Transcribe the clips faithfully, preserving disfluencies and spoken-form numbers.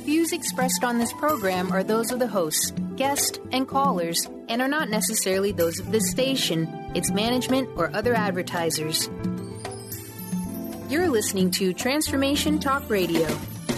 Views expressed on this program are those of the hosts, guests, and callers, and are not necessarily those of this station, its management, or other advertisers. You're listening to Transformation Talk Radio.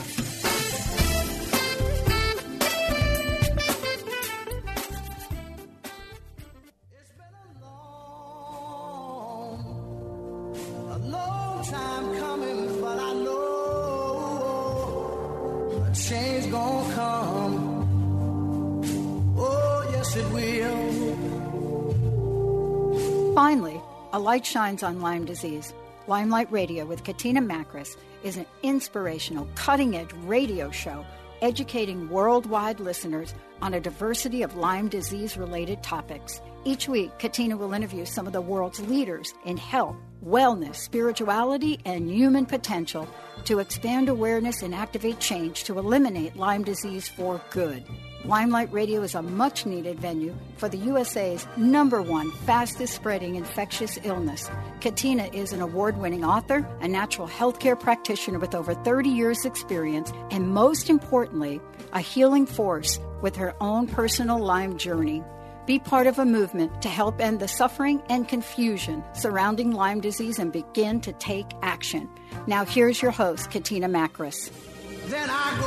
Finally, a light shines on Lyme disease. Limelight Radio with Katina Makris is an inspirational, cutting-edge radio show educating worldwide listeners on a diversity of Lyme disease-related topics. Each week, Katina will interview some of the world's leaders in health, wellness, spirituality, and human potential to expand awareness and activate change to eliminate Lyme disease for good. Limelight Radio is a much-needed venue for the U S A's number one fastest-spreading infectious illness. Katina is an award-winning author, a natural healthcare practitioner with over thirty years' experience, and most importantly, a healing force with her own personal Lyme journey. Be part of a movement to help end the suffering and confusion surrounding Lyme disease and begin to take action. Now here's your host, Katina Makris. Then I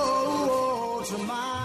go to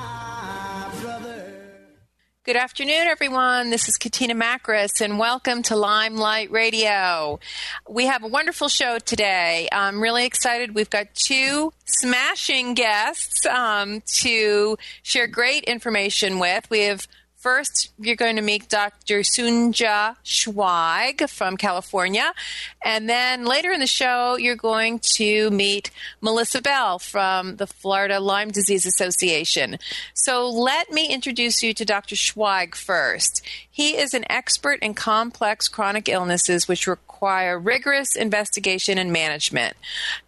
my brother. Good afternoon, everyone. This is Katina Makris, and welcome to Limelight Radio. We have a wonderful show today. I'm really excited. We've got two smashing guests um, to share great information with. We have First, you're going to meet Doctor Sunja Schweig from California. And then later in the show, you're going to meet Melissa Bell from the Florida Lyme Disease Association. So let me introduce you to Doctor Schweig first. He is an expert in complex chronic illnesses which require rigorous investigation and management.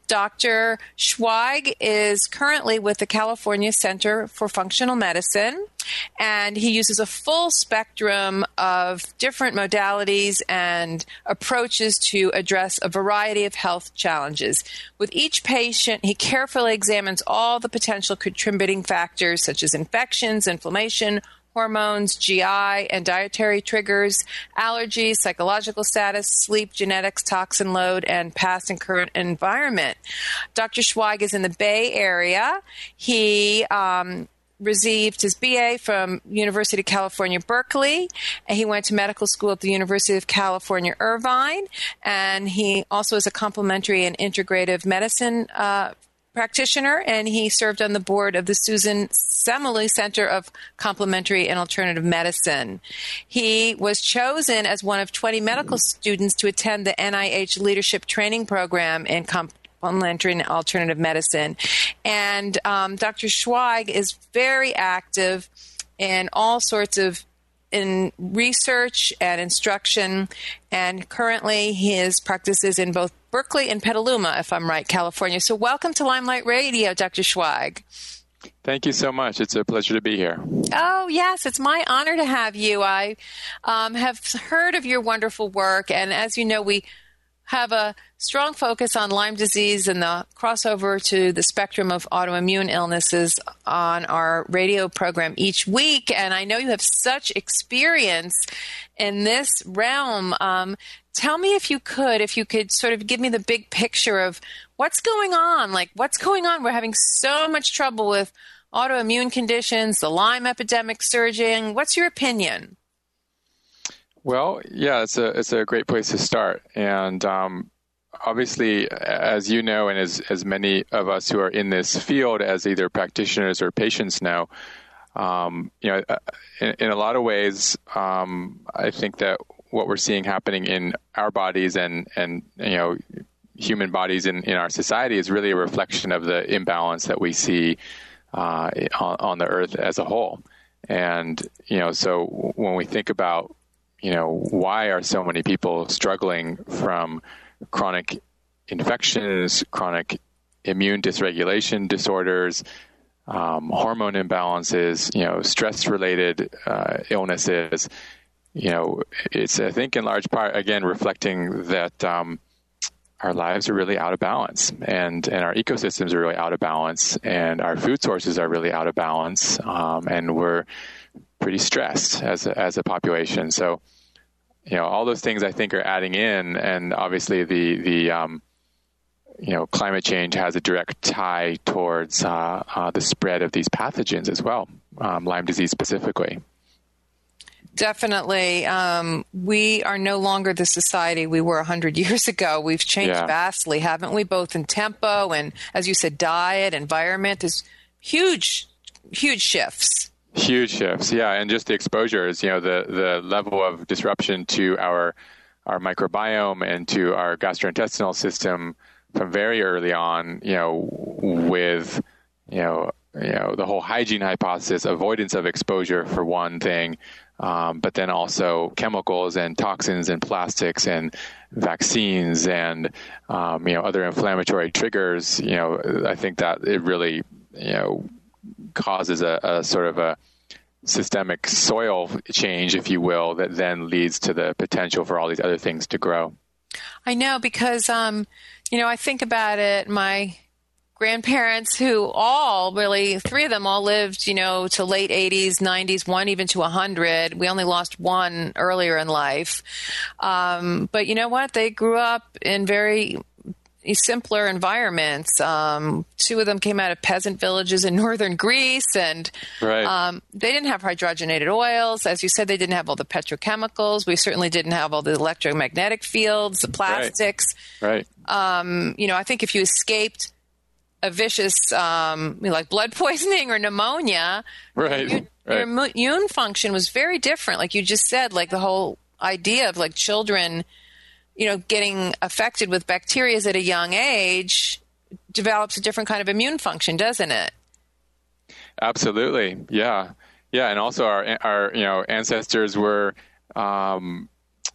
Doctor Schweig is currently with the California Center for Functional Medicine, and he uses a full spectrum of different modalities and approaches to address a variety of health challenges. With each patient, he carefully examines all the potential contributing factors such as infections, inflammation, hormones, G I and dietary triggers, allergies, psychological status, sleep, genetics, toxin load, and past and current environment. Doctor Schweig is in the Bay Area. He um, received his B A from University of California, Berkeley, and he went to medical school at the University of California, Irvine, and he also is a complementary and integrative medicine uh practitioner, and he served on the board of the Susan Semele Center of Complementary and Alternative Medicine. He was chosen as one of twenty medical students to attend the N I H Leadership Training Program in Complementary and Alternative Medicine. And um, Doctor Schweig is very active in all sorts of in research and instruction, and currently his practice is in both Berkeley and Petaluma, if I'm right, California. So welcome to Limelight Radio, Doctor Schweig. Thank you so much. It's a pleasure to be here. Oh, yes, it's my honor to have you. I um, have heard of your wonderful work, and as you know, we have a strong focus on Lyme disease and the crossover to the spectrum of autoimmune illnesses on our radio program each week. And I know you have such experience in this realm. Um, tell me if you could, if you could sort of give me the big picture of what's going on. Like, what's going on? We're having so much trouble with autoimmune conditions, the Lyme epidemic surging. What's your opinion? Well, yeah, it's a it's a great place to start. And um, obviously, as you know, and as, as many of us who are in this field as either practitioners or patients know, um, you know, in, in a lot of ways, um, I think that what we're seeing happening in our bodies and, and you know, human bodies in, in our society is really a reflection of the imbalance that we see uh, on, on the earth as a whole. And, you know, so when we think about you know, why are so many people struggling from chronic infections, chronic immune dysregulation disorders, um, hormone imbalances, you know, stress-related uh, illnesses? You know, it's, I think, in large part, again, reflecting that, um, our lives are really out of balance, and, and our ecosystems are really out of balance, and our food sources are really out of balance, um, and we're pretty stressed as a, as a population. So, you know, all those things I think are adding in, and obviously the the um, you know, climate change has a direct tie towards uh, uh, the spread of these pathogens as well, um, Lyme disease specifically. Definitely. Um, we are no longer the society we were one hundred years ago. We've changed Yeah. vastly, haven't we? Both in tempo and, as you said, diet, environment. There's huge, huge shifts. Huge shifts, yeah, and just the exposures, you know, the, the level of disruption to our our microbiome and to our gastrointestinal system from very early on, you know, with, you know, you know, the whole hygiene hypothesis, avoidance of exposure for one thing, um, but then also chemicals and toxins and plastics and vaccines and, um, you know, other inflammatory triggers. You know, I think that it really, you know, causes a, a sort of a systemic soil change, if you will, that then leads to the potential for all these other things to grow. I know, because, um, you know, I think about it, my grandparents, who all really, three of them all lived, you know, to late eighties, nineties, one even to one hundred. We only lost one earlier in life. Um, but you know what? They grew up in very simpler environments. Um, two of them came out of peasant villages in northern Greece, and Right. um, they didn't have hydrogenated oils. As you said, they didn't have all the petrochemicals. We certainly didn't have all the electromagnetic fields, the plastics. Right. Um, you know, I think if you escaped a vicious, um, you know, like blood poisoning or pneumonia, Right. you, Right. your immu- immune function was very different. Like you just said, like the whole idea of like children, you know, getting affected with bacteria at a young age develops a different kind of immune function, doesn't it? Absolutely. Yeah. Yeah. And also our, our, you know, ancestors were, um,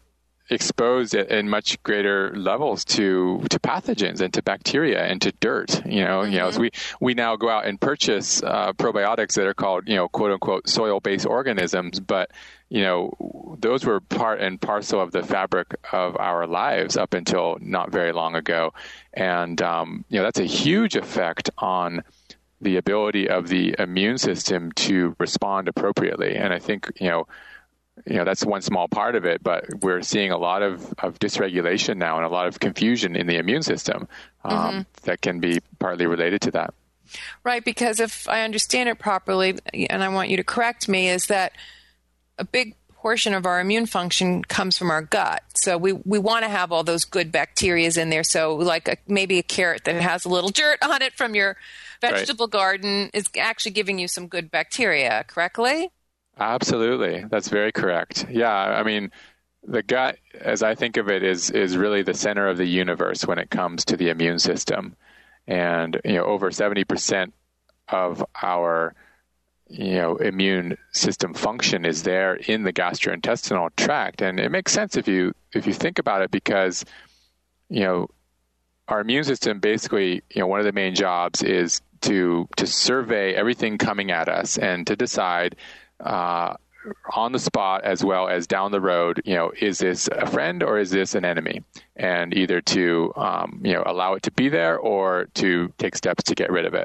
exposed at, in much greater levels to, to pathogens and to bacteria and to dirt, you know, mm-hmm. you know, so we, we now go out and purchase, uh, probiotics that are called, you know, quote unquote, soil-based organisms, but, you know, those were part and parcel of the fabric of our lives up until not very long ago. And, um, you know, that's a huge effect on the ability of the immune system to respond appropriately. And I think, you know, you know, that's one small part of it, but we're seeing a lot of, of dysregulation now and a lot of confusion in the immune system um, mm-hmm. that can be partly related to that. Right, because if I understand it properly, and I want you to correct me, is that a big portion of our immune function comes from our gut. So we, we want to have all those good bacteria in there. So like a, maybe a carrot that has a little dirt on it from your vegetable right. garden is actually giving you some good bacteria, correctly? Absolutely. That's very correct. Yeah. I mean, the gut, as I think of it, is is really the center of the universe when it comes to the immune system. And, you know, over seventy percent of our, you know, immune system function is there in the gastrointestinal tract. And it makes sense if you if you think about it, because, you know, our immune system basically, you know, one of the main jobs is to to survey everything coming at us and to decide Uh, on the spot as well as down the road, you know, is this a friend or is this an enemy? And either to, um, you know, allow it to be there or to take steps to get rid of it.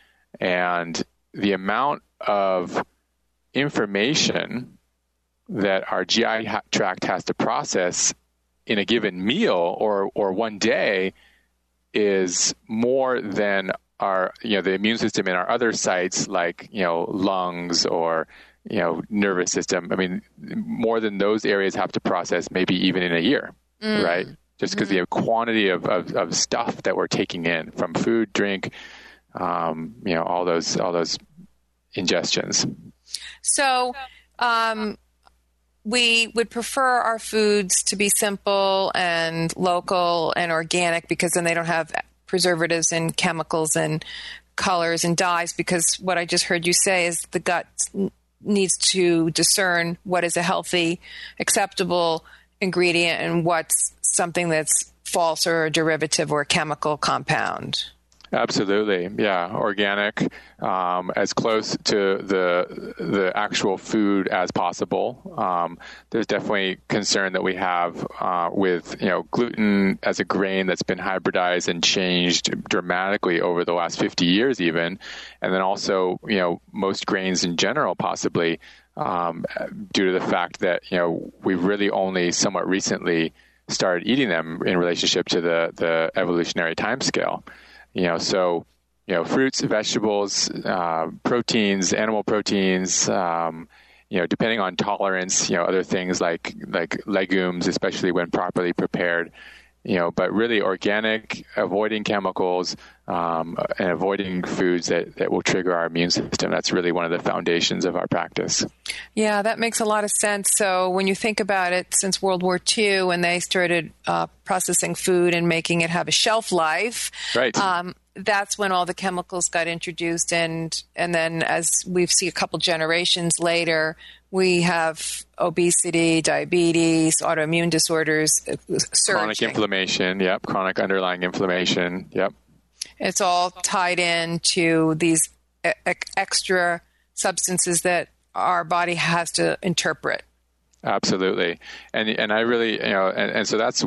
And the amount of information that our G I ha- tract has to process in a given meal or, or one day is more than our, you know, the immune system in our other sites, like, you know, lungs or, you know, nervous system. I mean, more than those areas have to process maybe even in a year, mm. right? Just because mm-hmm. the quantity of, of, of stuff that we're taking in from food, drink, um, you know, all those, all those ingestions. So, um, we would prefer our foods to be simple and local and organic, because then they don't have preservatives and chemicals and colors and dyes, because what I just heard you say is the gut needs to discern what is a healthy, acceptable ingredient and what's something that's false or a derivative or a chemical compound. Absolutely. Yeah. Organic, um, as close to the the actual food as possible. Um, there's definitely concern that we have uh, with, you know, gluten as a grain that's been hybridized and changed dramatically over the last fifty years even. And then also, you know, most grains in general possibly um, due to the fact that, you know, we've really only somewhat recently started eating them in relationship to the, the evolutionary timescale. You know, so, you know, fruits, vegetables, uh, proteins, animal proteins, um, you know, depending on tolerance, you know, other things like, like legumes, especially when properly prepared, you know, but really organic, avoiding chemicals, um, and avoiding foods that, that will trigger our immune system. That's really one of the foundations of our practice. Yeah, that makes a lot of sense. So when you think about it, since World War Two, when they started uh, processing food and making it have a shelf life, right. Um, that's when all the chemicals got introduced. And, and then as we see a couple generations later, we have obesity, diabetes, autoimmune disorders surging. Chronic inflammation, yep. Chronic underlying inflammation, yep. It's all tied into these e- extra substances that our body has to interpret. Absolutely. And and I really, you know, and, and so that's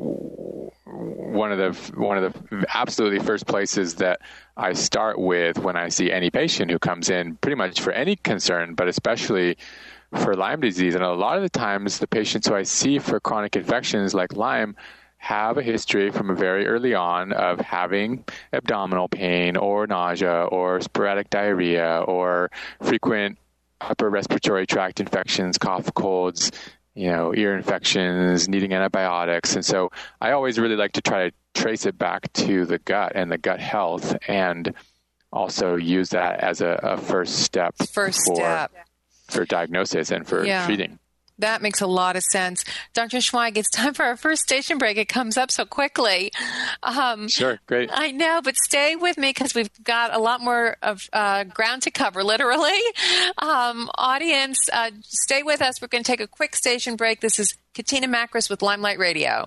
one of the one of the absolutely first places that I start with when I see any patient who comes in, pretty much for any concern, but especially for Lyme disease. And a lot of the times the patients who I see for chronic infections like Lyme have a history from a very early on of having abdominal pain or nausea or sporadic diarrhea or frequent upper respiratory tract infections, cough, colds, you know, ear infections, needing antibiotics. And so I always really like to try to trace it back to the gut and the gut health, and also use that as a, a first step First for, step. for diagnosis and for Yeah. treating. That makes a lot of sense. Doctor Schweig, it's time for our first station break. It comes up so quickly. Um, Sure, great. I know, but stay with me because we've got a lot more of uh, ground to cover, literally. Um, audience, uh, stay with us. We're going to take a quick station break. This is Katina Makris with Limelight Radio.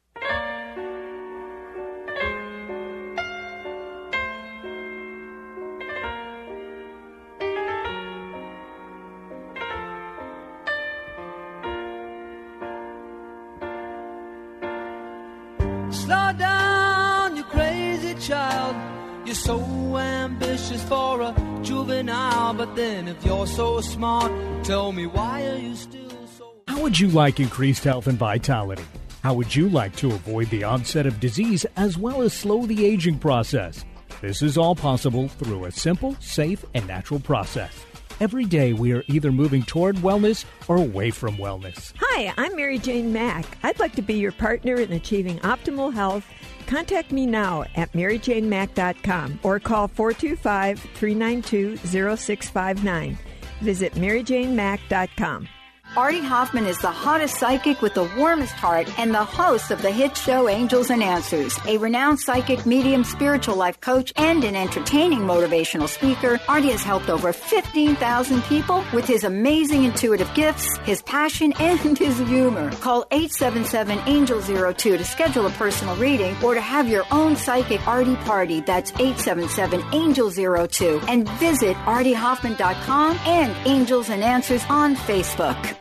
Slow down, you crazy child. You're so ambitious for a juvenile. But then if you're so smart, tell me, why are you still so... How would you like increased health and vitality? How would you like to avoid the onset of disease as well as slow the aging process? This is all possible through a simple, safe, and natural process. Every day we are either moving toward wellness or away from wellness. Hi, I'm Mary Jane Mack. I'd like to be your partner in achieving optimal health. Contact me now at mary jane mack dot com or call four two five, three nine two, zero six five nine. Visit mary jane mack dot com. Artie Hoffman is the hottest psychic with the warmest heart and the host of the hit show Angels and Answers. A renowned psychic, medium, spiritual life coach, and an entertaining motivational speaker, Artie has helped over fifteen thousand people with his amazing intuitive gifts, his passion, and his humor. Call eight seven seven, angel zero two to schedule a personal reading or to have your own psychic Artie party. That's eight seven seven, angel zero two. And visit artie hoffman dot com and Angels and Answers on Facebook.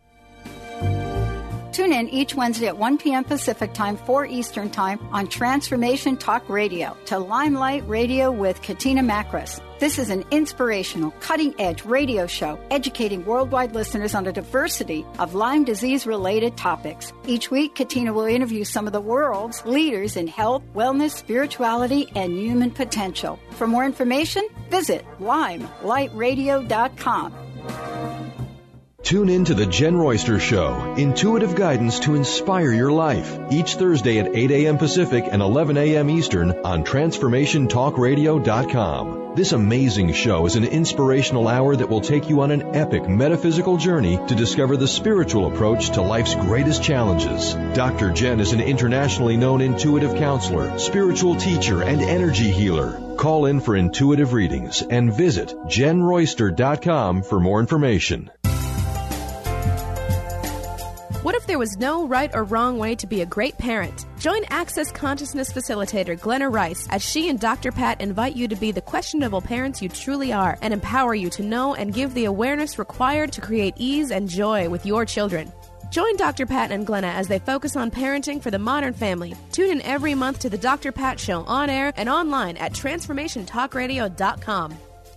Tune in each Wednesday at one p.m. Pacific Time, four Eastern Time on Transformation Talk Radio to Limelight Radio with Katina Makris. This is an inspirational, cutting-edge radio show educating worldwide listeners on a diversity of Lyme disease-related topics. Each week, Katina will interview some of the world's leaders in health, wellness, spirituality, and human potential. For more information, visit limelight radio dot com. Tune in to The Jen Royster Show, intuitive guidance to inspire your life, each Thursday at eight a.m. Pacific and eleven a.m. Eastern on transformation talk radio dot com. This amazing show is an inspirational hour that will take you on an epic metaphysical journey to discover the spiritual approach to life's greatest challenges. Doctor Jen is an internationally known intuitive counselor, spiritual teacher, and energy healer. Call in for intuitive readings and visit jen royster dot com for more information. What if there was no right or wrong way to be a great parent? Join Access Consciousness Facilitator Glenna Rice as she and Doctor Pat invite you to be the questionable parents you truly are and empower you to know and give the awareness required to create ease and joy with your children. Join Doctor Pat and Glenna as they focus on parenting for the modern family. Tune in every month to the Doctor Pat Show on air and online at transformation talk radio dot com.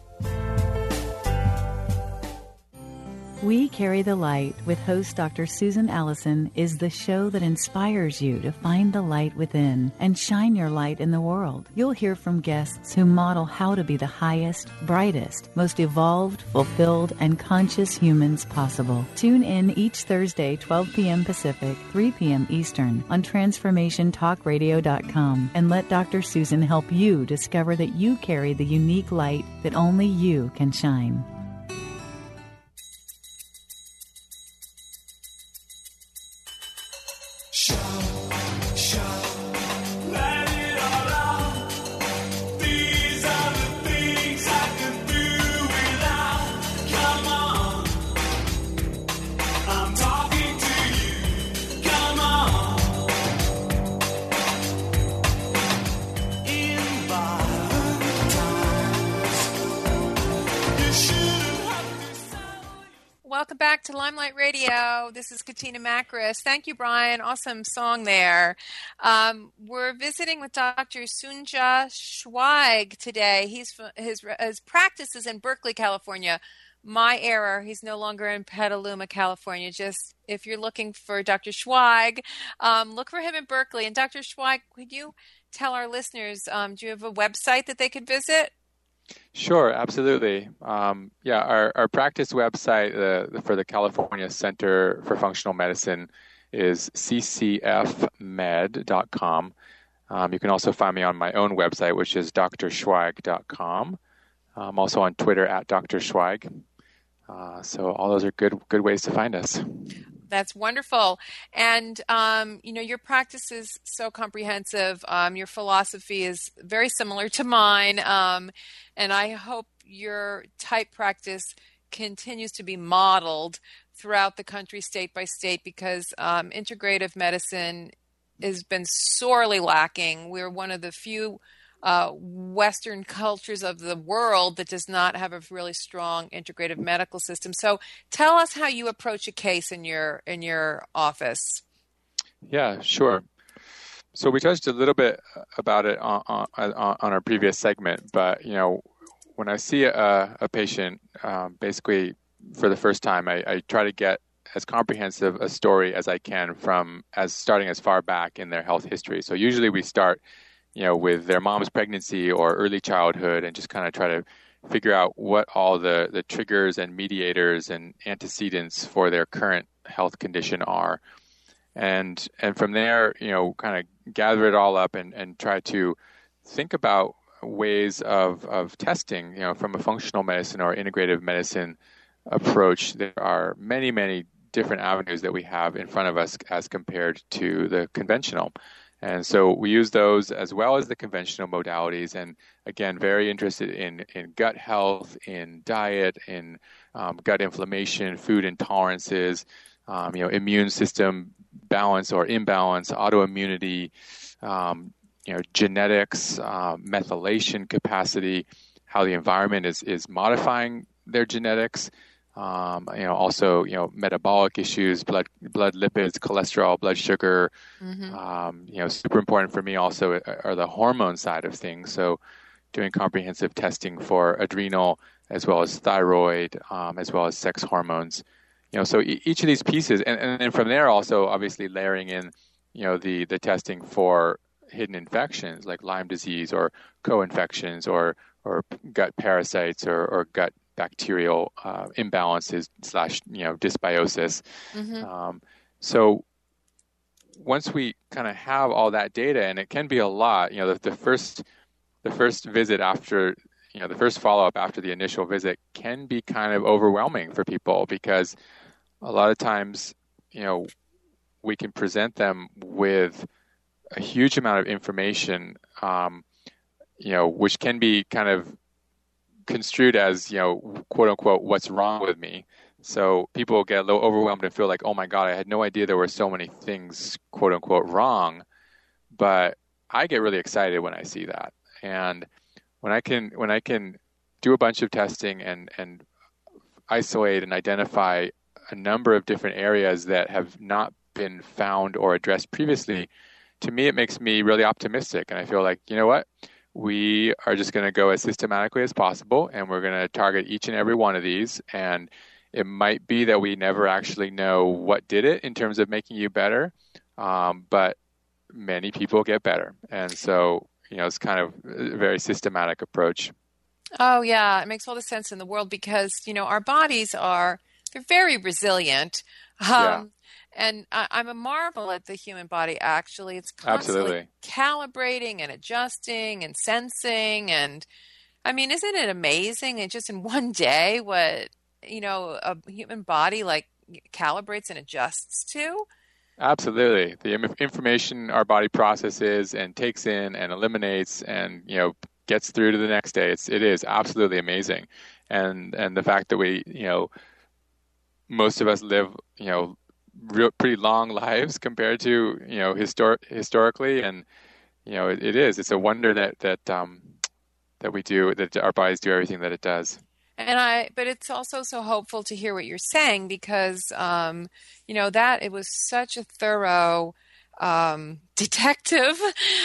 We Carry the Light with host Doctor Susan Allison is the show that inspires you to find the light within and shine your light in the world. You'll hear from guests who model how to be the highest, brightest, most evolved, fulfilled, and conscious humans possible. Tune in each Thursday, twelve p.m. Pacific, three p.m. Eastern on transformation talk radio dot com and let Doctor Susan help you discover that you carry the unique light that only you can shine. Welcome back to Limelight Radio. This is Katina Makris. Thank you, Brian. Awesome song there. Um, we're visiting with Doctor Sunja Schweig today. He's his his practice is in Berkeley, California. My error. He's no longer in Petaluma, California. Just if you're looking for Doctor Schweig, um, look for him in Berkeley. And Doctor Schweig, could you tell our listeners, um, do you have a website that they could visit? Sure, absolutely. Um, yeah, our, our practice website uh, for the California Center for Functional Medicine is c c f med dot com. Um, you can also find me on my own website, which is d r schweig dot com. I'm also on Twitter at Doctor Schweig. Uh, so all those are good good ways to find us. That's wonderful. And, um, you know, your practice is so comprehensive. Um, your philosophy is very similar to mine. Um, and I hope your type practice continues to be modeled throughout the country, state by state, because um, integrative medicine has been sorely lacking. We're one of the few Uh, Western cultures of the world that does not have a really strong integrative medical system. So tell us how you approach a case in your in your office. Yeah, sure. So we touched a little bit about it on, on, on our previous segment, but you know, when I see a, a patient, um, basically for the first time, I, I try to get as comprehensive a story as I can from as starting as far back in their health history. So usually we start you know, with their mom's pregnancy or early childhood and just kind of try to figure out what all the, the triggers and mediators and antecedents for their current health condition are. And and from there, you know, kind of gather it all up and, and try to think about ways of, of testing, you know, from a functional medicine or integrative medicine approach. There are many, many different avenues that we have in front of us as compared to the conventional. And so we use those as well as the conventional modalities. And again, very interested in, in gut health, in diet, in um, gut inflammation, food intolerances, um, you know, immune system balance or imbalance, autoimmunity, um, you know, genetics, uh, methylation capacity, how the environment is, is modifying their genetics. Um, you know, also, you know, metabolic issues, blood, blood lipids, cholesterol, blood sugar. Mm-hmm. Um, you know, super important for me also are the hormone side of things. So doing comprehensive testing for adrenal as well as thyroid, um, as well as sex hormones. You know, so e- each of these pieces, and, and then from there also obviously layering in, you know, the, the testing for hidden infections like Lyme disease or co-infections or, or gut parasites or, or gut bacterial uh, imbalances slash, you know, dysbiosis. Mm-hmm. Um, so once we kind of have all that data, and it can be a lot, you know, the, the first the first visit after, you know, the first follow-up after the initial visit can be kind of overwhelming for people because a lot of times, you know, we can present them with a huge amount of information, um, you know, which can be kind of construed as, you know, quote unquote, what's wrong with me. So people get a little overwhelmed and feel like, oh my God, I had no idea there were so many things, quote unquote, wrong. but I get really excited when I see that. And when I can when I can do a bunch of testing and, and isolate and identify a number of different areas that have not been found or addressed previously, to me it makes me really optimistic. And I feel like, you know what? We are just going to go as systematically as possible, and we're going to target each and every one of these. And it might be that we never actually know what did it in terms of making you better, um, but many people get better. And so, you know, it's kind of a very systematic approach. Oh, yeah. It makes all the sense in the world because, you know, our bodies are, they're very resilient. Um, yeah. And I, I'm a marvel at the human body, actually. It's constantly Absolutely. calibrating and adjusting and sensing. And, I mean, isn't it amazing? And just in one day, what, you know, a human body, like, calibrates and adjusts to? Absolutely. The im- information our body processes and takes in and eliminates and, you know, gets through to the next day. It's, it is absolutely amazing. And, and the fact that we, you know, most of us live, you know, real, pretty long lives compared to, you know, histor- historically. And, you know, it, it is, it's a wonder that, that, um, that we do, that our bodies do everything that it does. And I, but it's also so hopeful to hear what you're saying because, um, you know, that it was such a thorough, um, detective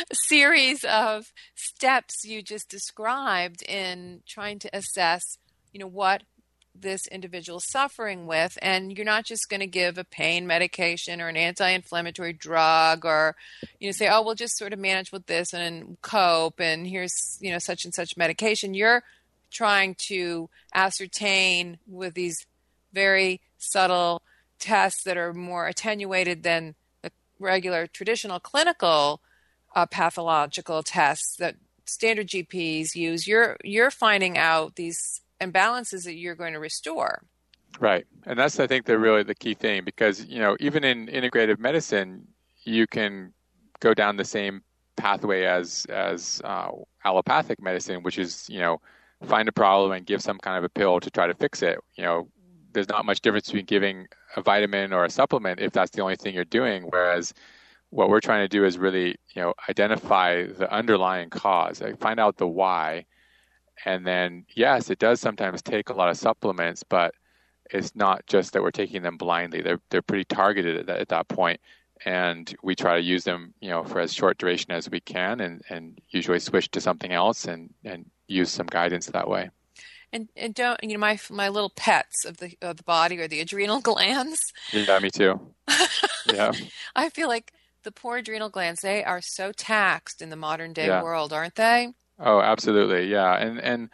series of steps you just described in trying to assess, you know, what this individual is suffering with. And you're not just going to give a pain medication or an anti-inflammatory drug or, you know, say, oh, we'll just sort of manage with this and cope. And here's, you know, such and such medication. You're trying to ascertain with these very subtle tests that are more attenuated than the regular traditional clinical uh, pathological tests that standard G Ps use. You're you're finding out these imbalances that you're going to restore. Right. And that's, I think, the really the key thing because, you know, even in integrative medicine, you can go down the same pathway as, as uh, allopathic medicine, which is, you know, find a problem and give some kind of a pill to try to fix it. You know, there's not much difference between giving a vitamin or a supplement if that's the only thing you're doing. Whereas what we're trying to do is really, you know, identify the underlying cause, like find out the why. And then, yes, it does sometimes take a lot of supplements, but it's not just that we're taking them blindly. They're, they're pretty targeted at that, at that point. And we try to use them, you know, for as short duration as we can and, and usually switch to something else and, and use some guidance that way. And and don't, you know, my my little pets of the of the body are the adrenal glands. Yeah, me too. Yeah. I feel like the poor adrenal glands, they are so taxed in the modern day yeah. world, aren't they? Oh, absolutely. Yeah. And, and,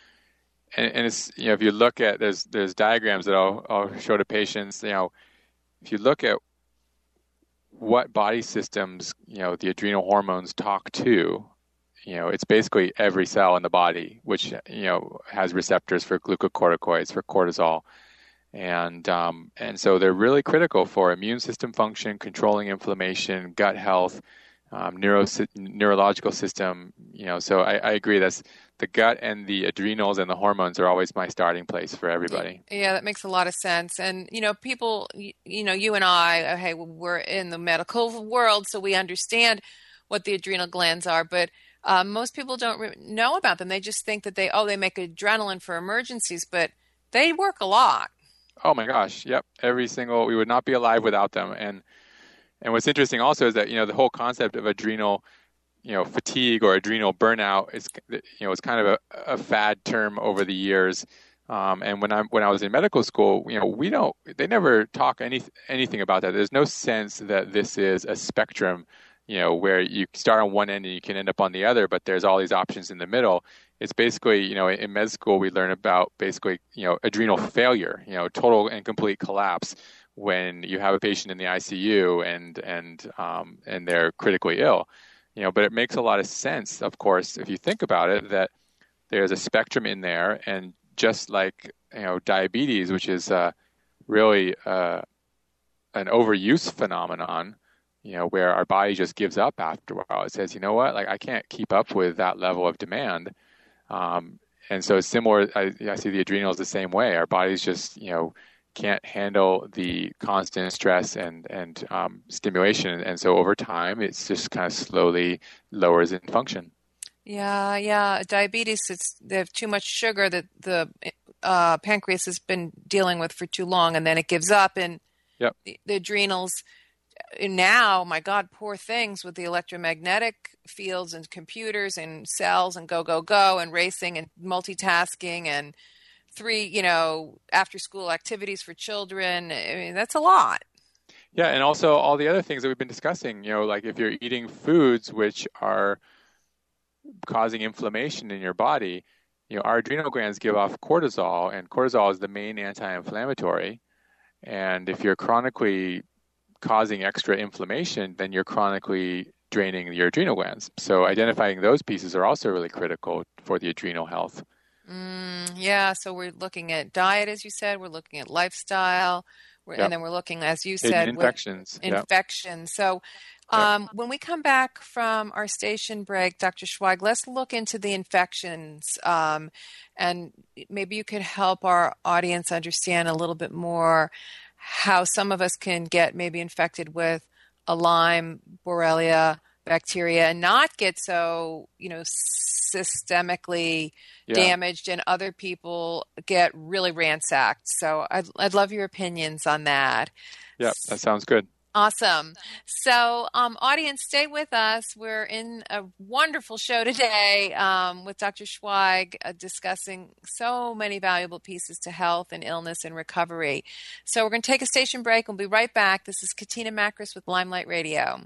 and, and it's, you know, if you look at, there's, there's diagrams that I'll, I'll show to patients, you know, if you look at what body systems, you know, the adrenal hormones talk to, you know, it's basically every cell in the body, which, you know, has receptors for glucocorticoids, for cortisol. And, um, and so they're really critical for immune system function, controlling inflammation, gut health, um, neuro, neurological system, you know, so I, I agree that's the gut and the adrenals and the hormones are always my starting place for everybody. Yeah, that makes a lot of sense. And, you know, people, you know, you and I, hey, we're in the medical world, so we understand what the adrenal glands are, but um, most people don't re- know about them. They just think that they, oh, they make adrenaline for emergencies, but they work a lot. Oh my gosh. Yep. Every single, we would not be alive without them. And, and what's interesting also is that, you know, the whole concept of adrenal, you know, fatigue or adrenal burnout is, you know, it's kind of a, a fad term over the years. Um, and when I when I was in medical school, you know, we don't, they never talk any anything about that. There's no sense that this is a spectrum, you know, where you start on one end and you can end up on the other, but there's all these options in the middle. It's basically, you know, in med school we learn about basically, you know, adrenal failure, you know, total and complete collapse when you have a patient in the I C U and and um, and they're critically ill. You know, but it makes a lot of sense, of course, if you think about it, that there's a spectrum in there, and just like, you know, diabetes, which is uh, really uh, an overuse phenomenon, you know, where our body just gives up after a while. It says, you know what, like I can't keep up with that level of demand, um, and so it's similar. I, I see the adrenals the same way. Our bodies just, you know, can't handle the constant stress and and um, stimulation, and so over time, it's just kind of slowly lowers in function. Yeah, yeah. Diabetes, it's they have too much sugar that the uh, pancreas has been dealing with for too long, and then it gives up, and yep. the, the adrenals. And now, my God, poor things with the electromagnetic fields and computers and cells and go, go, go and racing and multitasking and three, you know, after-school activities for children. I mean, that's a lot. Yeah, and also all the other things that we've been discussing, you know, like if you're eating foods which are causing inflammation in your body, you know, our adrenal glands give off cortisol, and cortisol is the main anti-inflammatory. And if you're chronically causing extra inflammation, then you're chronically draining your adrenal glands. So identifying those pieces are also really critical for the adrenal health. Mm, yeah, so we're looking at diet, as you said. We're looking at lifestyle. We're, yep. And then we're looking, as you said, infections. With infections. Yep. So um, yep. when we come back from our station break, Doctor Schweig, let's look into the infections. Um, and maybe you could help our audience understand a little bit more how some of us can get maybe infected with a Lyme, Borrelia bacteria and not get so, you know, systemically yeah. damaged, and other people get really ransacked. So I'd, I'd love your opinions on that. Yeah, that sounds good. Awesome. So, um, audience, stay with us. We're in a wonderful show today um, with Doctor Schweig uh, discussing so many valuable pieces to health and illness and recovery. So we're going to take a station break. We'll be right back. This is Katina Makris with Limelight Radio.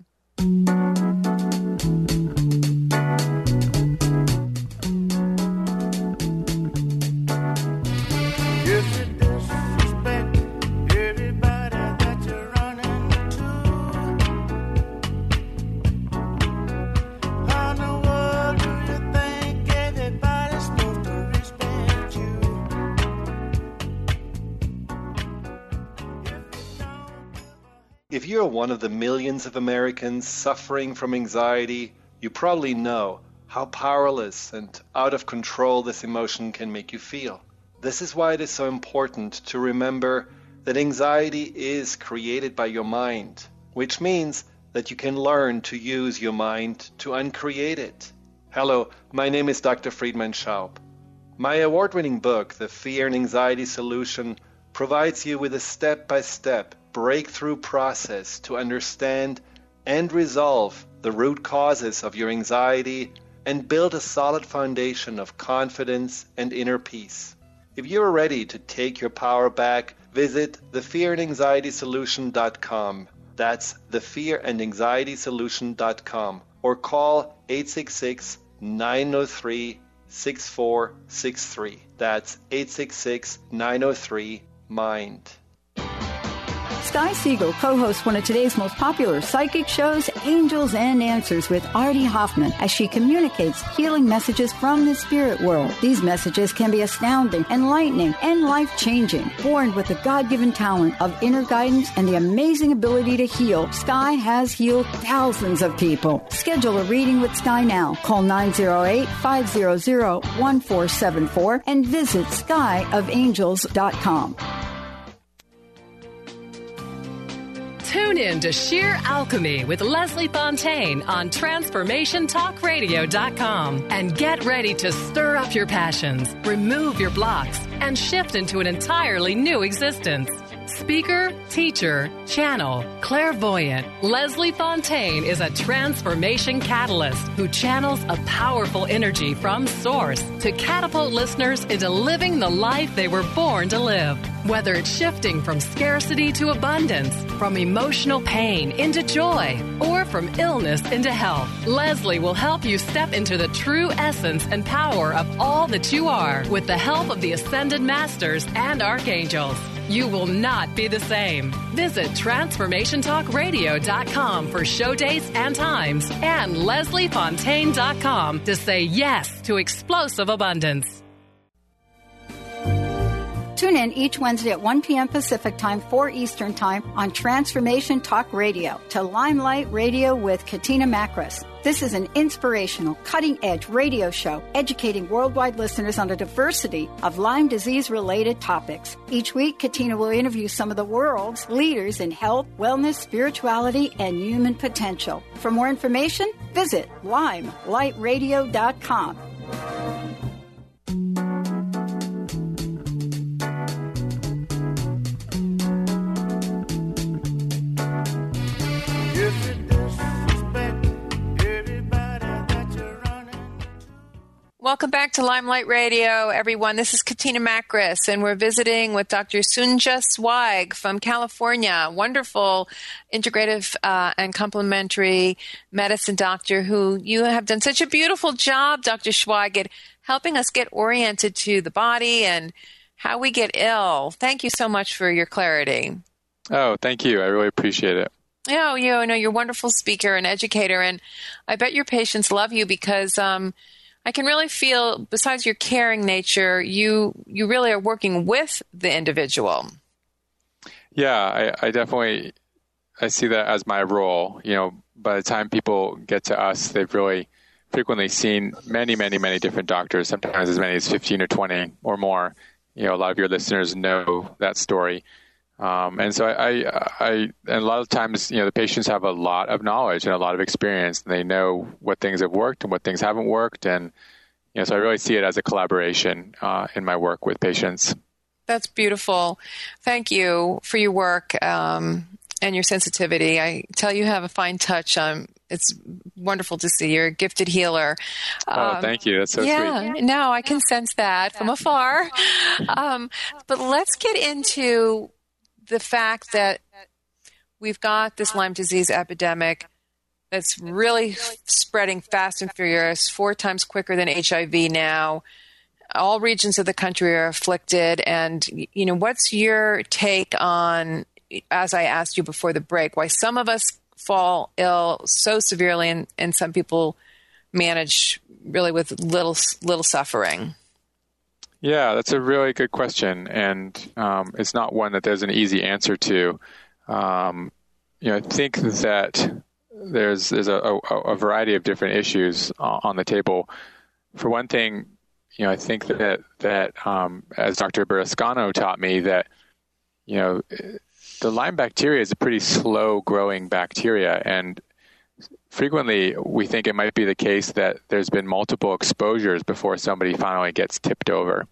If you're one of the millions of Americans suffering from anxiety, you probably know how powerless and out of control this emotion can make you feel. This is why it is so important to remember that anxiety is created by your mind, which means that you can learn to use your mind to uncreate it. Hello, my name is Doctor Friedemann Schaub. My award-winning book, The Fear and Anxiety Solution, provides you with a step-by-step breakthrough process to understand and resolve the root causes of your anxiety and build a solid foundation of confidence and inner peace. If you are ready to take your power back, visit the fear and anxiety solution dot com. That's the fear and anxiety solution dot com, or call eight six six, nine zero three, six four six three. That's eight six six, nine zero three, MIND. Sky Siegel co-hosts one of today's most popular psychic shows, Angels and Answers, with Artie Hoffman, as she communicates healing messages from the spirit world. These messages can be astounding, enlightening, and life-changing. Born with the God-given talent of inner guidance and the amazing ability to heal, Sky has healed thousands of people. Schedule a reading with Sky now. Call nine zero eight, five zero zero, one four seven four and visit sky of angels dot com. Tune in to Sheer Alchemy with Leslie Fontaine on transformation talk radio dot com and get ready to stir up your passions, remove your blocks, and shift into an entirely new existence. Speaker, teacher, channel, clairvoyant, Leslie Fontaine is a transformation catalyst who channels a powerful energy from source to catapult listeners into living the life they were born to live. Whether it's shifting from scarcity to abundance, from emotional pain into joy, or from illness into health, Leslie will help you step into the true essence and power of all that you are with the help of the Ascended Masters and Archangels. You will not be the same. Visit transformation talk radio dot com for show dates and times, and leslie fontaine dot com to say yes to explosive abundance. Tune in each Wednesday at one p.m. Pacific Time, four Eastern Time on Transformation Talk Radio to Limelight Radio with Katina Makris. This is an inspirational, cutting-edge radio show educating worldwide listeners on a diversity of Lyme disease-related topics. Each week, Katina will interview some of the world's leaders in health, wellness, spirituality, and human potential. For more information, visit limelight radio dot com. Welcome back to Limelight Radio, everyone. This is Katina Makris, and we're visiting with Doctor Sunja Zweig from California, wonderful integrative uh, and complementary medicine doctor who you have done such a beautiful job, Doctor Zweig, at helping us get oriented to the body and how we get ill. Thank you so much for your clarity. Oh, thank you. I really appreciate it. Oh, you know, you're a wonderful speaker and educator, and I bet your patients love you because um, I can really feel, besides your caring nature, you you really are working with the individual. Yeah, I, I definitely, I see that as my role. You know, by the time people get to us, they've really frequently seen many, many, many different doctors, sometimes as many as fifteen or twenty or more. You know, a lot of your listeners know that story. Um, and so I, I, I, and a lot of times, you know, the patients have a lot of knowledge and a lot of experience, and they know what things have worked and what things haven't worked. And, you know, so I really see it as a collaboration uh, in my work with patients. That's beautiful. Thank you for your work um, and your sensitivity. I tell you have a fine touch. Um, it's wonderful to see. You're a gifted healer. Oh, um, thank you. That's so yeah, sweet. No, I can sense that from afar. Um, but let's get into the fact that we've got this Lyme disease epidemic that's really spreading fast and furious, four times quicker than H I V now. All regions of the country are afflicted. And, you know, what's your take on, as I asked you before the break, why some of us fall ill so severely and, and some people manage really with little, little suffering? Yeah, that's a really good question, and um, it's not one that there's an easy answer to. Um, you know, I think that there's there's a, a, a variety of different issues on the table. For one thing, you know, I think that that um, as Doctor Burrascano taught me, that you know, the Lyme bacteria is a pretty slow-growing bacteria, and frequently, we think it might be the case that there's been multiple exposures before somebody finally gets tipped over,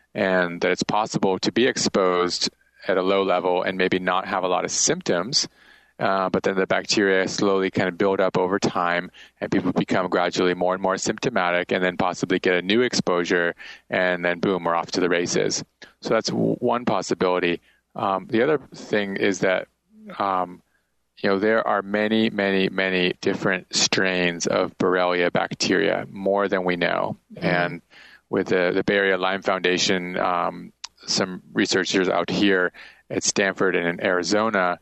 and that it's possible to be exposed at a low level and maybe not have a lot of symptoms, uh, but then the bacteria slowly kind of build up over time, and people become gradually more and more symptomatic, and then possibly get a new exposure, and then boom, we're off to the races. So that's w- one possibility. Um, the other thing is that um, You know, there are many, many, many different strains of Borrelia bacteria, more than we know. Mm-hmm. And with the, the Bay Area Lyme Foundation, um, some researchers out here at Stanford and in Arizona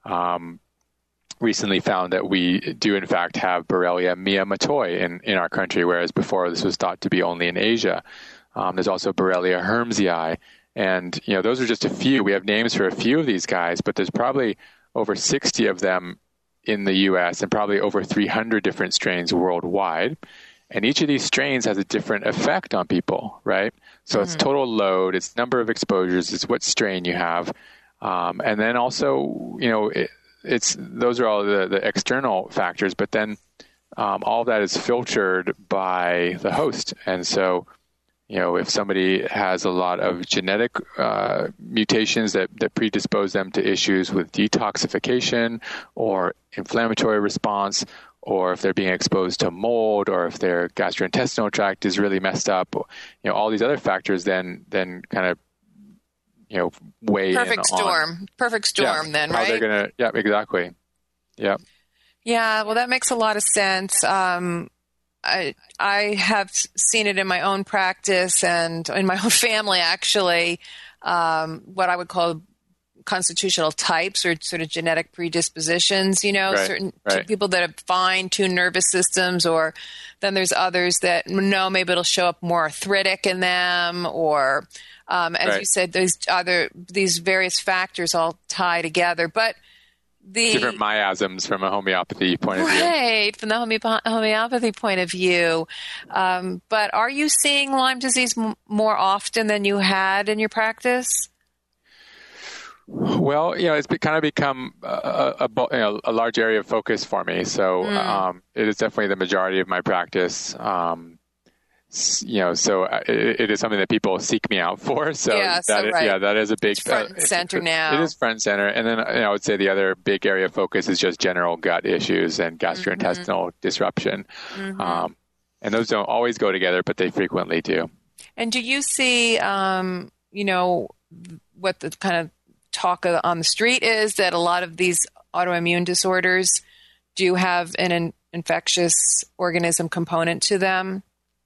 um, recently found that we do, in fact, have Borrelia miyamotoi in, in our country, whereas before this was thought to be only in Asia. Um, there's also Borrelia hermsii. And, you know, those are just a few. We have names for a few of these guys, but there's probably over sixty of them in the U S and probably over three hundred different strains worldwide. And each of these strains has a different effect on people, right? So mm-hmm. It's total load, it's number of exposures, it's what strain you have. Um, and then also, you know, it, it's those are all the, the external factors, but then um, all of that is filtered by the host. And so, you know, if somebody has a lot of genetic uh, mutations that, that predispose them to issues with detoxification or inflammatory response, or if they're being exposed to mold, or if their gastrointestinal tract is really messed up, you know, all these other factors then then kind of, you know, weigh Perfect in storm. on, Perfect storm yeah, then, how right? They're gonna, yeah, exactly. Yeah. Yeah, well, that makes a lot of sense. Um, I I have seen it in my own practice and in my own family, actually, um, what I would call constitutional types or sort of genetic predispositions, you know, right, certain right. people that have fine-tuned nervous systems, or then there's others that, no, maybe it'll show up more arthritic in them, or um, as right. you said, those other, these various factors all tie together. But the different miasms from a homeopathy point of view. Right, from the homeop- homeopathy point of view. Um, but are you seeing Lyme disease m- more often than you had in your practice? Well, you know, it's be, kind of become a, a, you know, a large area of focus for me. So mm. um, it is definitely the majority of my practice. Um, you know, so it, it is something that people seek me out for. So, yeah, that so is, right. yeah, that is a big it's front and center uh, now. It is front and center. And then you know, I would say the other big area of focus is just general gut issues and gastrointestinal mm-hmm. disruption. Mm-hmm. Um, and those don't always go together, but they frequently do. And do you see, um, you know, what the kind of talk on the street is that a lot of these autoimmune disorders do have an in- infectious organism component to them?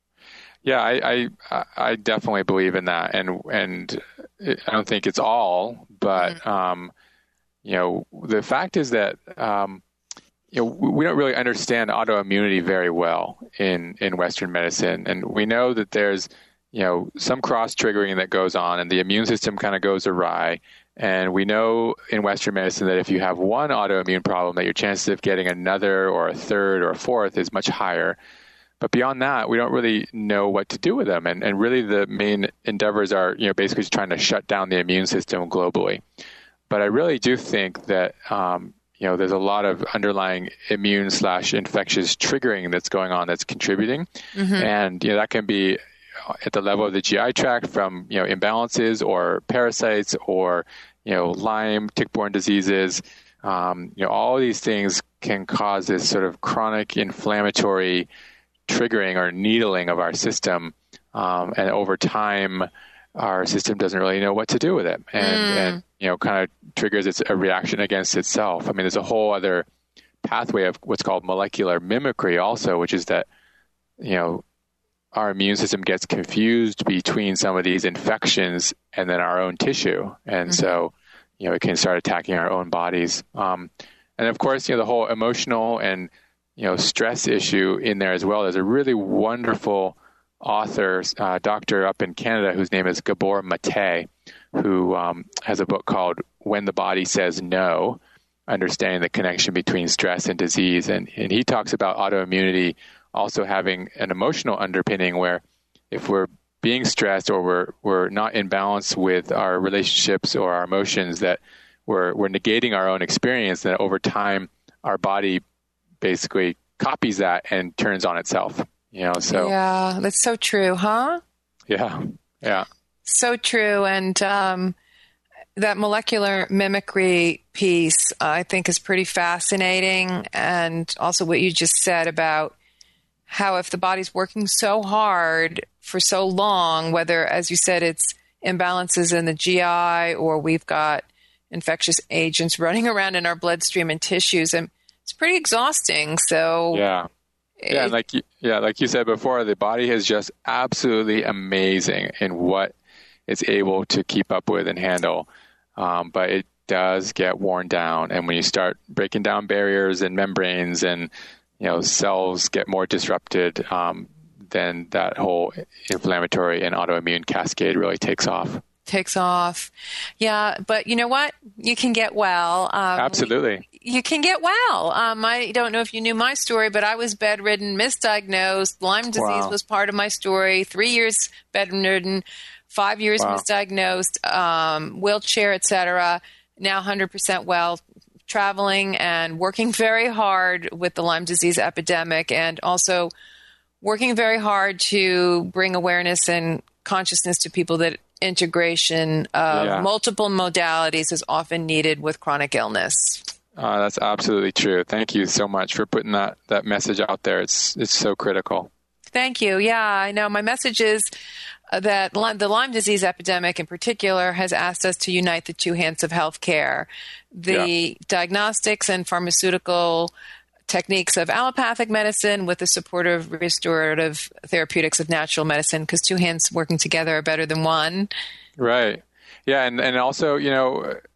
Yeah, I, I I definitely believe in that, and and I don't think it's all, but mm-hmm. um, you know, the fact is that um, you know we don't really understand autoimmunity very well in in Western medicine, and we know that there's you know some cross triggering that goes on, and the immune system kind of goes awry. And we know in Western medicine that if you have one autoimmune problem, that your chances of getting another or a third or a fourth is much higher. But beyond that, we don't really know what to do with them. And, and really the main endeavors are, you know, basically just trying to shut down the immune system globally. But I really do think that, um, you know, there's a lot of underlying immune slash infectious triggering that's going on that's contributing. Mm-hmm. And, you know, that can be at the level of the G I tract from, you know, imbalances or parasites or, you know, Lyme, tick-borne diseases. Um, you know, all of these things can cause this sort of chronic inflammatory triggering or needling of our system. Um, and over time, our system doesn't really know what to do with it. And, mm. and you know, kind of triggers its, a reaction against itself. I mean, there's a whole other pathway of what's called molecular mimicry also, which is that, you know, our immune system gets confused between some of these infections and then our own tissue. And mm-hmm. so, you know, it can start attacking our own bodies. Um, and of course, you know, the whole emotional and, you know, stress issue in there as well. There's a really wonderful author, uh, doctor up in Canada, whose name is Gabor Mate, who um, has a book called When the Body Says No, Understanding the Connection Between Stress and Disease. And, and he talks about autoimmunity also having an emotional underpinning where if we're being stressed or we're we're not in balance with our relationships or our emotions, that we're we're negating our own experience, and over time our body basically copies that and turns on itself. You know, so yeah, that's so true, huh? Yeah, yeah, so true. And um, that molecular mimicry piece, uh, I think, is pretty fascinating, and also what you just said about how if the body's working so hard for so long, whether, as you said, it's imbalances in the G I or we've got infectious agents running around in our bloodstream and tissues, and it's pretty exhausting. So yeah, yeah, it, like you, yeah, like you said before, the body is just absolutely amazing in what it's able to keep up with and handle, um, but it does get worn down, and when you start breaking down barriers and membranes and you know, cells get more disrupted, um, then that whole inflammatory and autoimmune cascade really takes off. Takes off. Yeah, but you know what? You can get well. Um, Absolutely. You can get well. Um, I don't know if you knew my story, but I was bedridden, misdiagnosed. Lyme disease wow. was part of my story. Three years bedridden, five years wow. misdiagnosed, um, wheelchair, et cetera. Now one hundred percent well. Traveling and working very hard with the Lyme disease epidemic, and also working very hard to bring awareness and consciousness to people that integration of yeah. multiple modalities is often needed with chronic illness. Uh, that's absolutely true. Thank you so much for putting that, that message out there. It's it's so critical. Thank you. Yeah, I know. My message is that the Lyme disease epidemic in particular has asked us to unite the two hands of healthcare, the yeah. diagnostics and pharmaceutical techniques of allopathic medicine with the supportive restorative therapeutics of natural medicine, because two hands working together are better than one. Right. Yeah. And, and also, you know,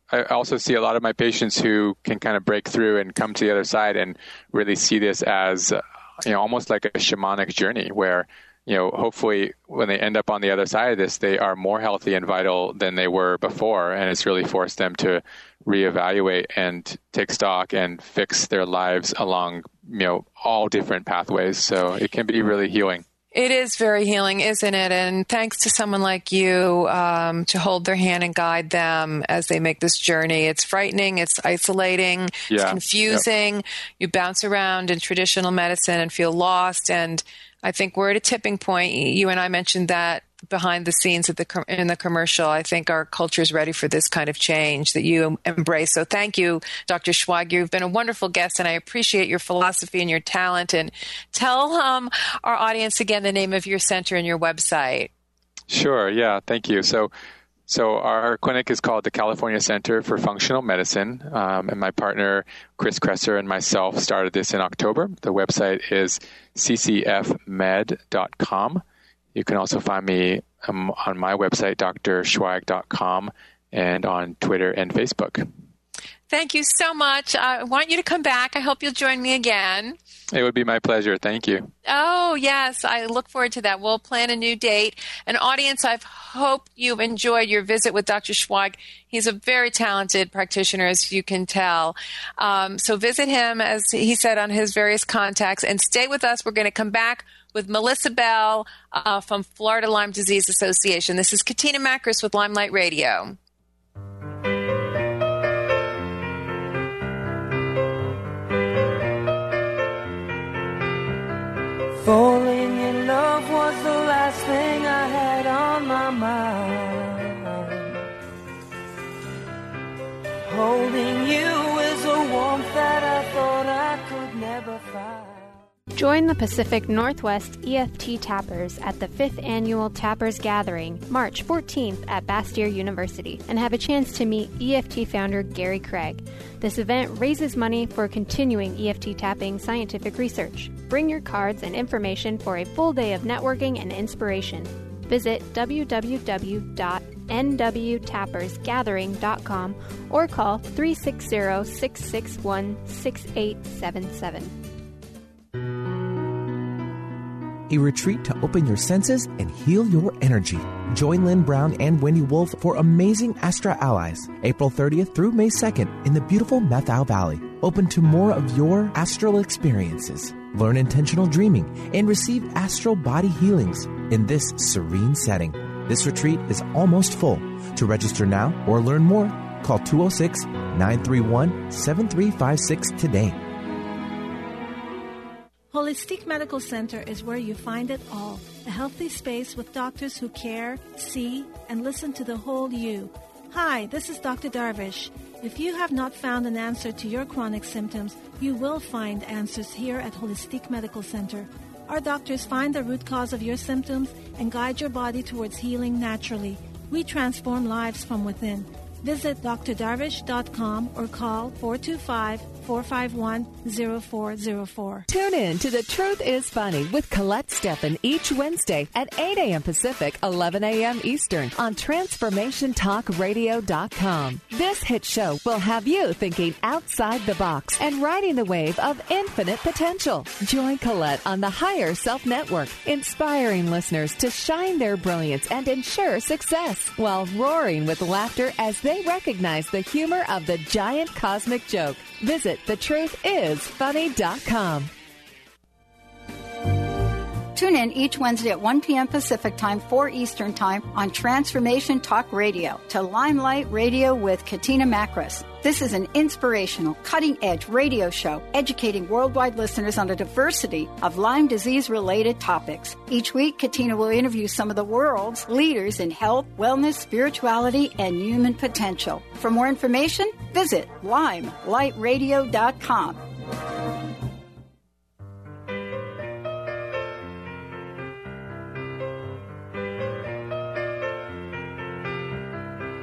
I also see a lot of my patients who can kind of break through and come to the other side and really see this as, uh, you know, almost like a shamanic journey where, you know, hopefully when they end up on the other side of this, they are more healthy and vital than they were before. And it's really forced them to reevaluate and take stock and fix their lives along, you know, all different pathways. So it can be really healing. It is very healing, isn't it? And thanks to someone like you um, to hold their hand and guide them as they make this journey. It's frightening. It's isolating. Yeah. It's confusing. Yep. You bounce around in traditional medicine and feel lost. And I think we're at a tipping point. You and I mentioned that behind the scenes at the in the commercial. I think our culture is ready for this kind of change that you embrace. So thank you, Doctor Schweig. You've been a wonderful guest, and I appreciate your philosophy and your talent. And tell um, our audience again the name of your center and your website. Sure. Yeah. Thank you. So, so our clinic is called the California Center for Functional Medicine, um, and my partner Chris Kresser and myself started this in October. The website is c c f med dot com. You can also find me um, on my website, d r schweig dot com, and on Twitter and Facebook. Thank you so much. I want you to come back. I hope you'll join me again. It would be my pleasure. Thank you. Oh, yes. I look forward to that. We'll plan a new date. And audience, I hope you've enjoyed your visit with Doctor Schweig. He's a very talented practitioner, as you can tell. Um, so visit him, as he said, on his various contacts. And stay with us. We're going to come back with Melissa Bell uh, from Florida Lyme Disease Association. This is Katina Makris with Limelight Radio. Falling in love was the last thing I had on my mind. Holding you is a warmth that I thought I could never find. Join the Pacific Northwest E F T Tappers at the fifth Annual Tappers Gathering, March fourteenth at Bastyr University, and have a chance to meet E F T founder Gary Craig. This event raises money for continuing E F T tapping scientific research. Bring your cards and information for a full day of networking and inspiration. Visit w w w dot n w tappers gathering dot com or call three six zero, six six one, six eight seven seven. A retreat to open your senses and heal your energy. Join Lynn Brown and Wendy Wolf for Amazing Astra Allies, April thirtieth through May second in the beautiful Methil Valley. Open to more of your astral experiences. Learn intentional dreaming and receive astral body healings in this serene setting. This retreat is almost full. To register now or learn more, call two oh six, nine three one, seven three five six today. Holistic Medical Center is where you find it all. A healthy space with doctors who care, see, and listen to the whole you. Hi, this is Doctor Darvish. If you have not found an answer to your chronic symptoms, you will find answers here at Holistic Medical Center. Our doctors find the root cause of your symptoms and guide your body towards healing naturally. We transform lives from within. Visit d r darvish dot com or call four two five, four five one, zero four zero four. Tune in to The Truth is Funny with Colette Steffen each Wednesday at eight a.m. Pacific, eleven a.m. Eastern on transformation talk radio dot com. This hit show will have you thinking outside the box and riding the wave of infinite potential. Join Colette on the Higher Self Network, inspiring listeners to shine their brilliance and ensure success while roaring with laughter as they recognize the humor of the giant cosmic joke. Visit the truth is funny dot com. Tune in each Wednesday at one p.m. Pacific Time, four Eastern Time on Transformation Talk Radio to Limelight Radio with Katina Makris. This is an inspirational, cutting-edge radio show educating worldwide listeners on a diversity of Lyme disease-related topics. Each week, Katina will interview some of the world's leaders in health, wellness, spirituality, and human potential. For more information, visit limelight radio dot com.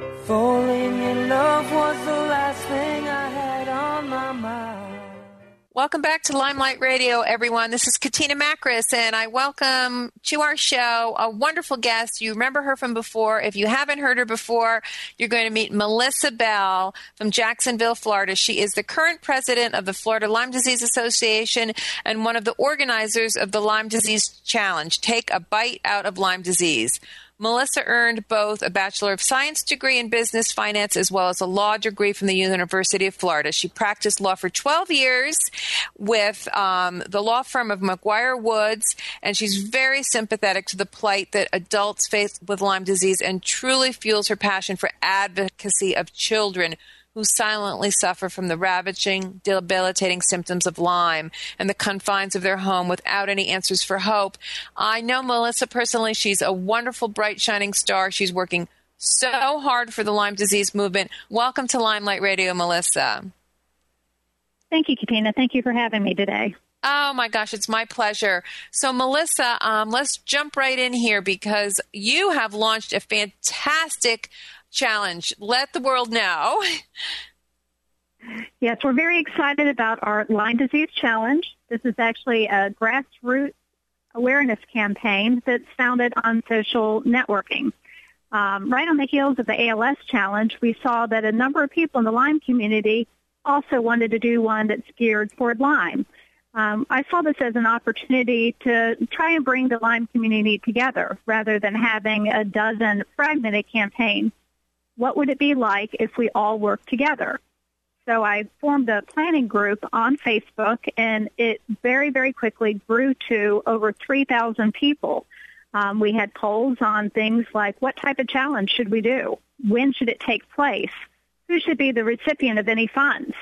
Falling in love was the last thing I had on my mind. Welcome back to Limelight Radio, everyone. This is Katina Makris, and I welcome to our show a wonderful guest. You remember her from before. If you haven't heard her before, you're going to meet Melissa Bell from Jacksonville, Florida. She is the current president of the Florida Lyme Disease Association and one of the organizers of the Lyme Disease Challenge, Take a Bite Out of Lyme Disease. Melissa earned both a Bachelor of Science degree in Business Finance as well as a law degree from the University of Florida. She practiced law for twelve years with um, the law firm of McGuire Woods, and she's very sympathetic to the plight that adults face with Lyme disease and truly fuels her passion for advocacy of children who silently suffer from the ravaging, debilitating symptoms of Lyme and the confines of their home without any answers for hope. I know Melissa personally. She's a wonderful, bright, shining star. She's working so hard for the Lyme disease movement. Welcome to Limelight Radio, Melissa. Thank you, Katina. Thank you for having me today. Oh, my gosh, it's my pleasure. So, Melissa, um, let's jump right in here because you have launched a fantastic challenge. Let the world know. Yes, we're very excited about our Lyme Disease Challenge. This is actually a grassroots awareness campaign that's founded on social networking. Um, right on the heels of the A L S Challenge, we saw that a number of people in the Lyme community also wanted to do one that's geared toward Lyme. Um, I saw this as an opportunity to try and bring the Lyme community together rather than having a dozen fragmented campaigns. What would it be like if we all worked together? So I formed a planning group on Facebook, and it very, very quickly grew to over three thousand people. Um, we had polls on things like what type of challenge should we do? When should it take place? Who should be the recipient of any funds?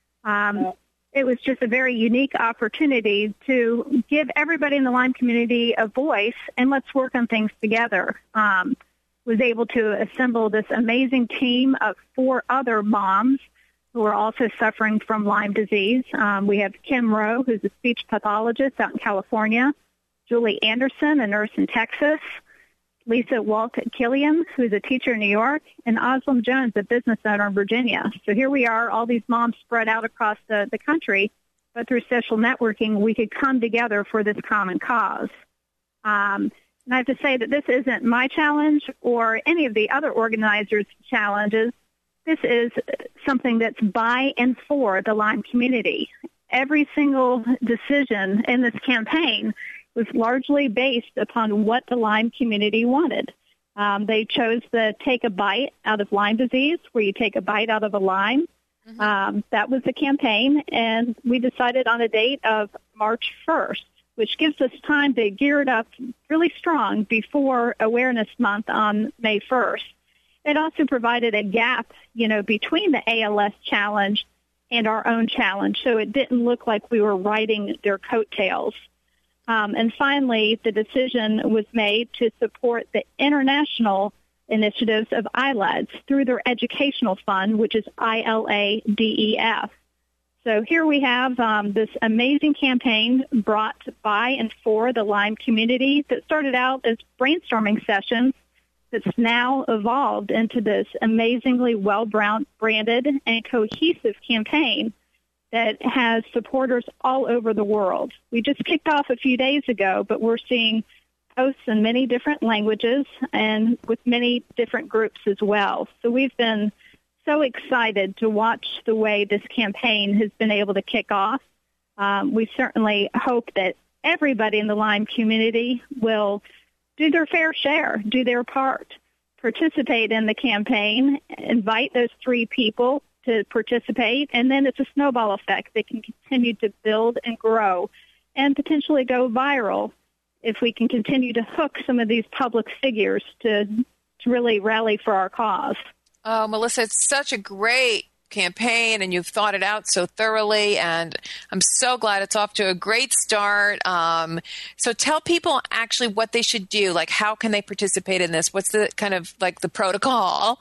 Um, it was just a very unique opportunity to give everybody in the Lyme community a voice, and let's work on things together. Um, was able to assemble this amazing team of four other moms who are also suffering from Lyme disease. Um, we have Kim Rowe, who's a speech pathologist out in California, Julie Anderson, a nurse in Texas, Lisa Walt-Killian, who's a teacher in New York, and Oslam Jones, a business owner in Virginia. So here we are, all these moms spread out across the, the country, but through social networking, we could come together for this common cause. Um, And I have to say that this isn't my challenge or any of the other organizers' challenges. This is something that's by and for the Lyme community. Every single decision in this campaign was largely based upon what the Lyme community wanted. Um, they chose the Take a Bite Out of Lyme Disease, where you take a bite out of a Lyme. Mm-hmm. Um, that was the campaign, and we decided on a date of March first. Which gives us time to gear it up really strong before Awareness Month on May first. It also provided a gap, you know, between the A L S challenge and our own challenge, so it didn't look like we were riding their coattails. Um, and finally, the decision was made to support the international initiatives of I L A D S through their educational fund, which is I L A D E F. So here we have um, this amazing campaign brought by and for the Lyme community that started out as brainstorming sessions that's now evolved into this amazingly well-branded and cohesive campaign that has supporters all over the world. We just kicked off a few days ago, but we're seeing posts in many different languages and with many different groups as well. So we've been so excited to watch the way this campaign has been able to kick off. Um, we certainly hope that everybody in the Lyme community will do their fair share, do their part, participate in the campaign, invite those three people to participate, and then it's a snowball effect that can continue to build and grow and potentially go viral if we can continue to hook some of these public figures to, to really rally for our cause. Oh, Melissa, it's such a great campaign, and you've thought it out so thoroughly, and I'm so glad it's off to a great start. Um, so tell people actually what they should do. Like, how can they participate in this? What's the kind of like the protocol?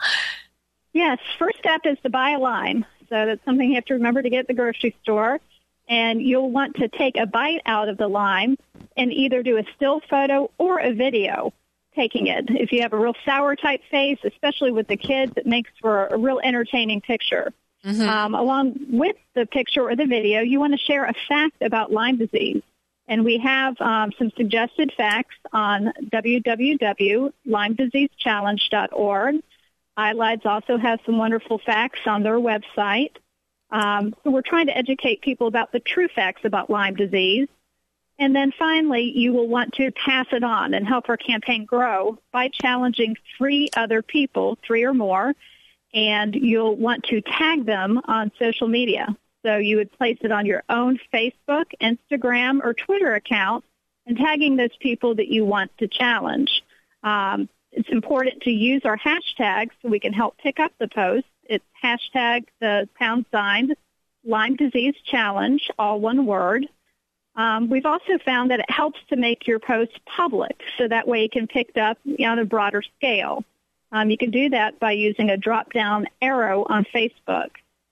Yes, first step is to buy a Lyme. So that's something you have to remember to get at the grocery store. And you'll want to take a bite out of the Lyme and either do a still photo or a video taking it. If you have a real sour type face, especially with the kids, it makes for a real entertaining picture. Mm-hmm. Um, along with the picture or the video, you want to share a fact about Lyme disease. And we have um, some suggested facts on w w w dot lyme disease challenge dot org. iLides also has some wonderful facts on their website. Um, so we're trying to educate people about the true facts about Lyme disease. And then finally, you will want to pass it on and help our campaign grow by challenging three other people, three or more, and you'll want to tag them on social media. So you would place it on your own Facebook, Instagram, or Twitter account and tagging those people that you want to challenge. Um, it's important to use our hashtags so we can help pick up the post. It's hashtag the pound sign Lyme Disease Challenge, all one word. Um, we've also found that it helps to make your post public so that way it can pick up on a broader scale. Um, you can do that by using a drop-down arrow on Facebook.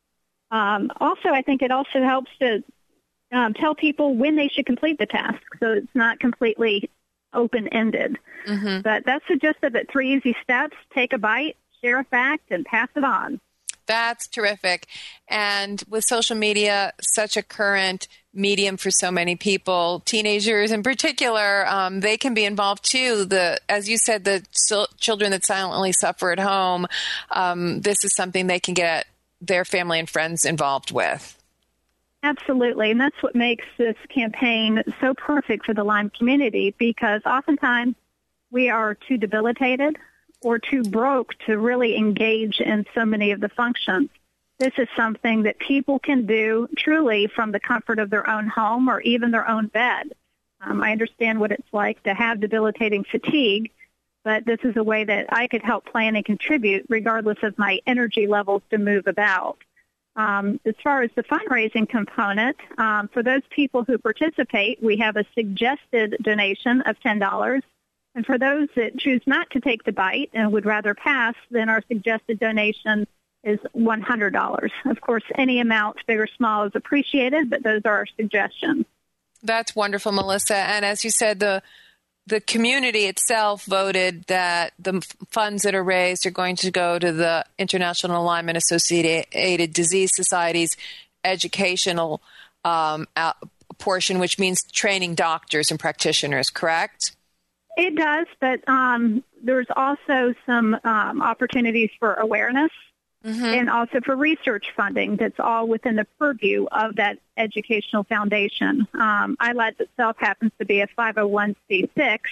Um, also, I think it also helps to um, tell people when they should complete the task, so it's not completely open-ended. Mm-hmm. But that's the gist of it. Three easy steps: take a bite, share a fact, and pass it on. That's terrific. And with social media, such a current medium for so many people, teenagers in particular, um, they can be involved too. The, as you said, the sil- children that silently suffer at home, um, this is something they can get their family and friends involved with. Absolutely, and that's what makes this campaign so perfect for the Lyme community, because oftentimes we are too debilitated or too broke to really engage in so many of the functions. This is something that people can do truly from the comfort of their own home or even their own bed. Um, I understand what it's like to have debilitating fatigue, but this is a way that I could help plan and contribute regardless of my energy levels to move about. Um, as far as the fundraising component, um, for those people who participate, we have a suggested donation of ten dollars. And for those that choose not to take the bite and would rather pass, then our suggested donation is one hundred dollars. Of course, any amount, big or small, is appreciated, but those are our suggestions. That's wonderful, Melissa. And as you said, the the community itself voted that the funds that are raised are going to go to the International Lyme and Associated Disease Society's educational um, portion, which means training doctors and practitioners, correct? It does, but um, there's also some um, opportunities for awareness mm-hmm. and also for research funding that's all within the purview of that educational foundation. Um, iLides itself happens to be a five oh one c six.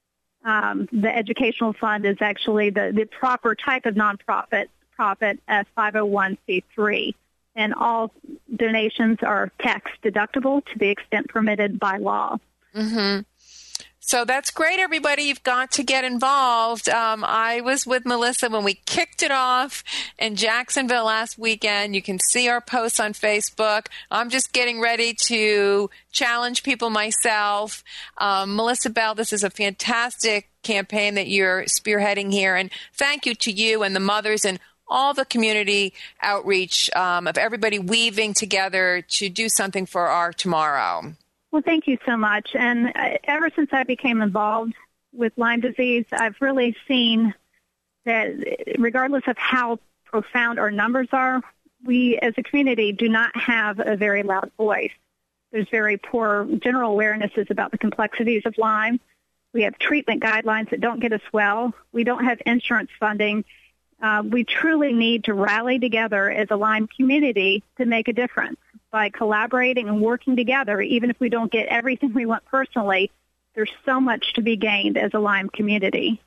Um, the educational fund is actually the, the proper type of nonprofit, profit as five oh one c three. And all donations are tax deductible to the extent permitted by law. Mm-hmm. So that's great, everybody. You've got to get involved. Um, I was with Melissa when we kicked it off in Jacksonville last weekend. You can see our posts on Facebook. I'm just getting ready to challenge people myself. Um, Melissa Bell, this is a fantastic campaign that you're spearheading here. And thank you to you and the mothers and all the community outreach um, of everybody weaving together to do something for our tomorrow. Well, thank you so much. And ever since I became involved with Lyme disease, I've really seen that regardless of how profound our numbers are, we as a community do not have a very loud voice. There's very poor general awarenesses about the complexities of Lyme. We have treatment guidelines that don't get us well. We don't have insurance funding. Uh, we truly need to rally together as a Lyme community to make a difference. By collaborating and working together, even if we don't get everything we want personally, there's so much to be gained as a Lyme community.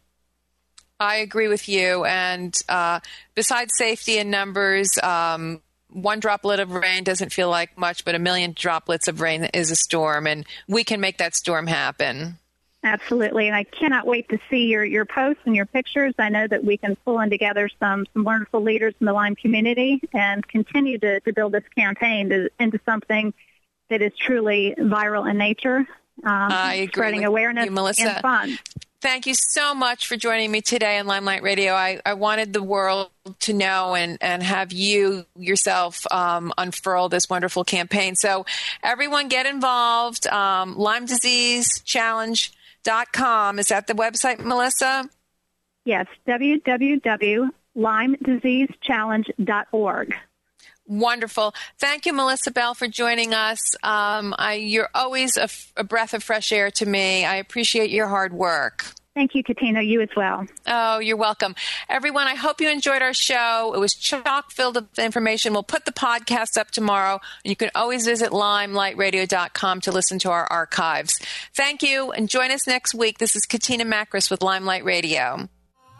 I agree with you. And uh, besides safety and numbers, um, one droplet of rain doesn't feel like much, but a million droplets of rain is a storm, and we can make that storm happen. Absolutely, and I cannot wait to see your, your posts and your pictures. I know that we can pull in together some, some wonderful leaders in the Lyme community and continue to, to build this campaign to, into something that is truly viral in nature, um, I agree spreading with awareness you, Melissa. and fun. Thank you so much for joining me today on Limelight Radio. I, I wanted the world to know and, and have you yourself um, unfurl this wonderful campaign. So everyone get involved. Um, Lyme Disease Challenge Dot com. Is that the website, Melissa? Yes, w w w dot lyme disease challenge dot org. Wonderful. Thank you, Melissa Bell, for joining us. Um, I, you're always a, f- a breath of fresh air to me. I appreciate your hard work. Thank you, Katina. You as well. Oh, you're welcome. Everyone, I hope you enjoyed our show. It was chock filled with information. We'll put the podcast up tomorrow. And you can always visit limelight radio dot com to listen to our archives. Thank you, and join us next week. This is Katina Makris with Limelight Radio.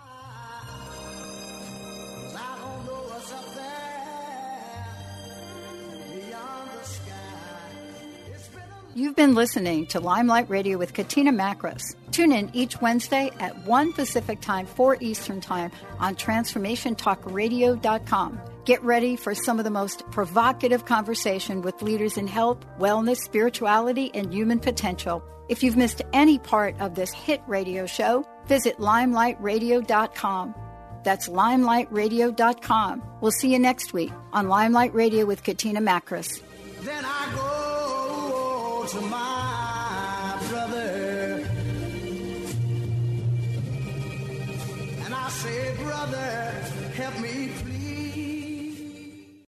You've been listening to Limelight Radio with Katina Makris. Tune in each Wednesday at one Pacific Time, four Eastern Time on transformation talk radio dot com. Get ready for some of the most provocative conversation with leaders in health, wellness, spirituality, and human potential. If you've missed any part of this hit radio show, visit limelight radio dot com. That's limelight radio dot com. We'll see you next week on Limelight Radio with Katina Makris. Then I go to my brother and I say, brother, help me please.